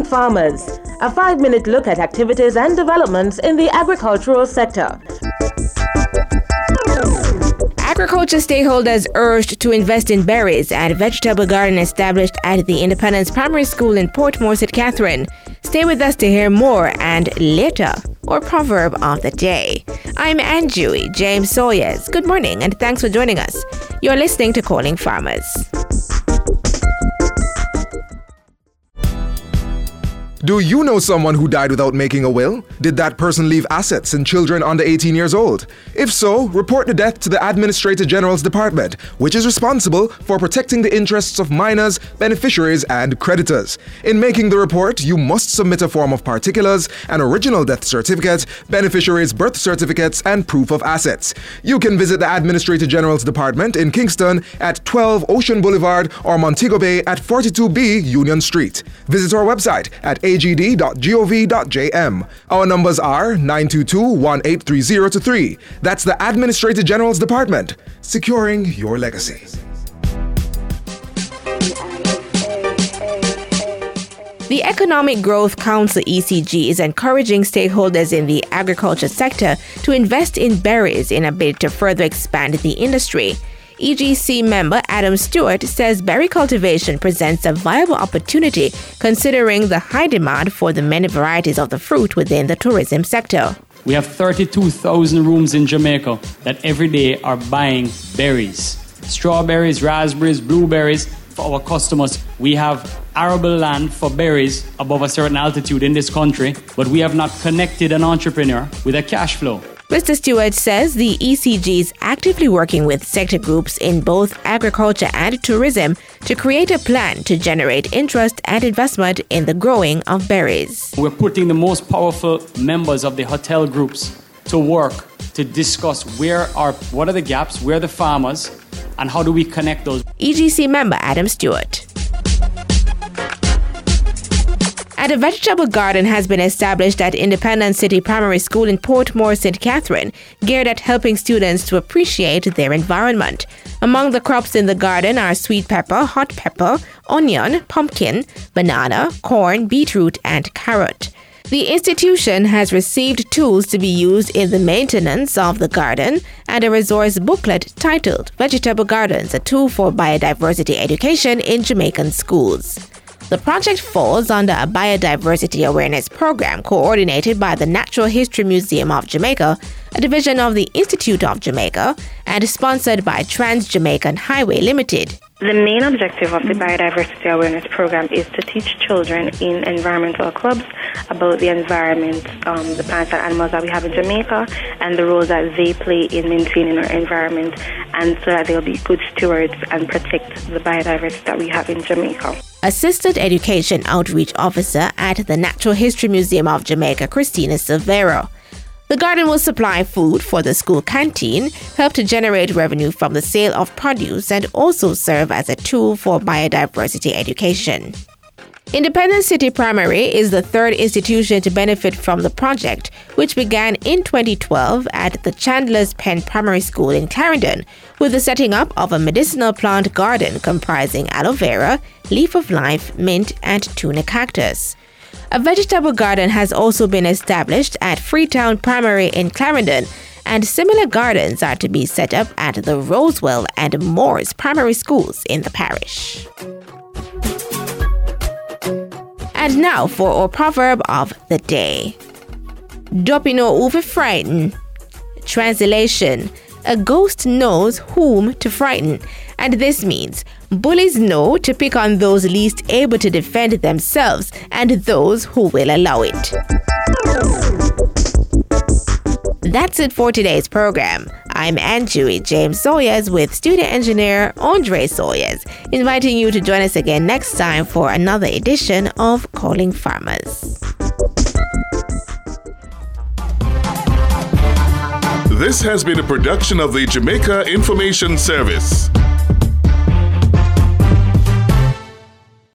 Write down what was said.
Farmers, a 5-minute look at activities and developments in the agricultural sector. Agriculture stakeholders urged to invest in berries at a vegetable garden established at the Independence Primary School in Portmore, St. Catherine. Stay with us to hear more and later, or proverb of the day. I'm Anjui James Sawyers. Good morning and thanks for joining us. You're listening to Calling Farmers. Do you know someone who died without making a will? Did that person leave assets and children under 18 years old? If so, report the death to the Administrator General's Department, which is responsible for protecting the interests of minors, beneficiaries, and creditors. In making the report, you must submit a form of particulars, an original death certificate, beneficiaries' birth certificates, and proof of assets. You can visit the Administrator General's Department in Kingston at 12 Ocean Boulevard or Montego Bay at 42B Union Street. Visit our website at agd.gov.jm. Our numbers are 922-18303. That's the Administrator General's Department, securing your legacy. The Economic Growth Council (ECG) is encouraging stakeholders in the agriculture sector to invest in berries in a bid to further expand the industry. EGC member Adam Stewart says berry cultivation presents a viable opportunity considering the high demand for the many varieties of the fruit within the tourism sector. We have 32,000 rooms in Jamaica that every day are buying berries. Strawberries, raspberries, blueberries for our customers. We have arable land for berries above a certain altitude in this country, but we have not connected an entrepreneur with a cash flow. Mr. Stewart says the ECG is actively working with sector groups in both agriculture and tourism to create a plan to generate interest and investment in the growing of berries. We're putting the most powerful members of the hotel groups to work to discuss what are the gaps, where are the farmers, and how do we connect those. EGC member Adam Stewart. And a vegetable garden has been established at Independence City Primary School in Portmore, St. Catherine, geared at helping students to appreciate their environment. Among the crops in the garden are sweet pepper, hot pepper, onion, pumpkin, banana, corn, beetroot, and carrot. The institution has received tools to be used in the maintenance of the garden and a resource booklet titled Vegetable Gardens, a Tool for Biodiversity Education in Jamaican Schools. The project falls under a biodiversity awareness program coordinated by the Natural History Museum of Jamaica, a division of the Institute of Jamaica, and sponsored by Trans-Jamaican Highway Limited. The main objective of the Biodiversity Awareness Program is to teach children in environmental clubs about the environment, the plants and animals that we have in Jamaica, and the role that they play in maintaining our environment, and so that they'll be good stewards and protect the biodiversity that we have in Jamaica. Assistant Education Outreach Officer at the Natural History Museum of Jamaica, Christina Silvero. The garden will supply food for the school canteen, help to generate revenue from the sale of produce, and also serve as a tool for biodiversity education. Independence City Primary is the third institution to benefit from the project, which began in 2012 at the Chandler's Pen Primary School in Clarendon, with the setting up of a medicinal plant garden comprising aloe vera, leaf of life, mint, and tuna cactus. A vegetable garden has also been established at Freetown Primary in Clarendon, and similar gardens are to be set up at the Rosewell and Moores Primary Schools in the parish. And now for our proverb of the day. Dopino uve frighten. Translation: a ghost knows whom to frighten, and this means bullies know to pick on those least able to defend themselves and those who will allow it. That's it for today's program. I'm Anjui James Sawyers with studio engineer Andre Sawyers, inviting you to join us again next time for another edition of Calling Farmers. This has been a production of the Jamaica Information Service.